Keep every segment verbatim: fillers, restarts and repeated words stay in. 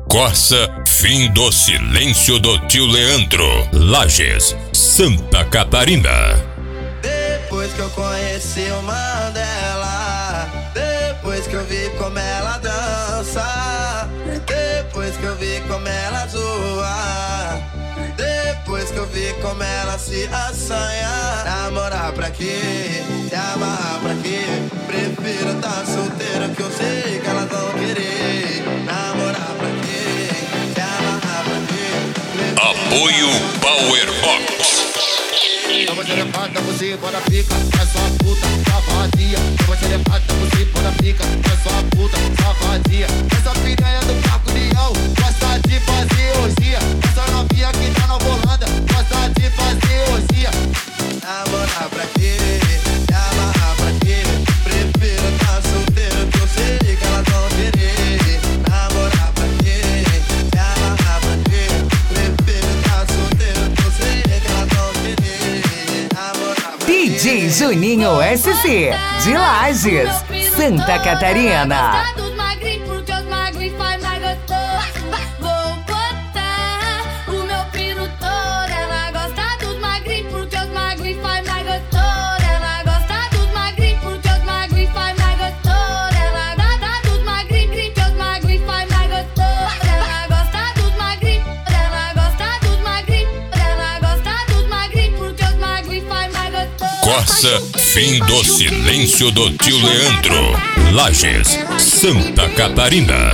Corsa, fim do silêncio do tio Leandro. Lages, Santa Catarina. Depois que eu conheci o Mandela, depois que eu vi como ela dança, depois que eu vi como ela zoa, depois que eu vi como ela se assanha. Namorar pra quê? Se amarrar pra quê? Prefiro tá solteiro que eu sei que elas vão querer. Namorar pra quê? Se amarrar pra quê? Apoio Powerbox. Eu vou te levar, você bora pica, é só puta, safadinha. Eu vou te levar, você bora pica, é só puta, safadinha. Essa piranha do Paco Leão gosta de fazer orgia. Essa novinha que tá na Holanda gosta de fazer orgia. Namorar pra quê? Se amarrar pra quê? Prefiro tá solteiro que eu sei que elas vão querer. Namorar pra quê? Se amarrar pra quê? Prefiro tá solteiro que eu sei que elas vão querer. Namorar pra D J Juninho S C, de Lages, Santa Catarina. Corsa, fim do silêncio do tio Leandro. Lages, Santa Catarina.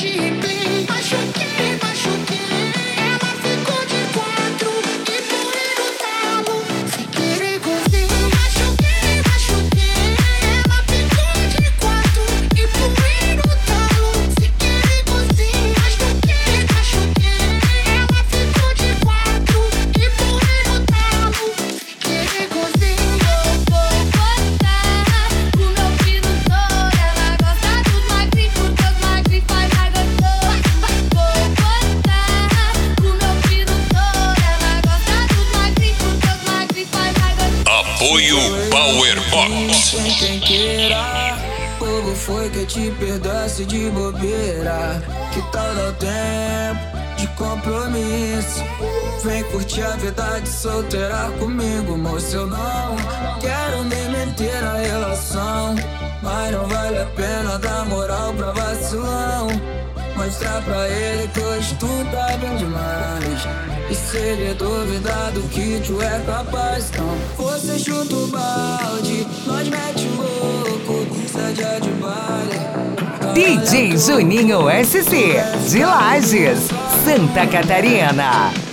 Apoio Powerbox. Quem queira, povo foi que te perdoasse de bobeira. Que tal dar tempo de compromisso? Vem curtir a vida de solteira comigo, moço. Eu não quero nem meter a relação, mas não vale a pena dar moral pra vacilão. Mostrar pra ele que hoje tu tá bem demais. E se ele duvidar do que tu é capaz, então você chuta o balde, nós mete o louco, seja de baile. D J Juninho S C, de Lages, Santa Catarina.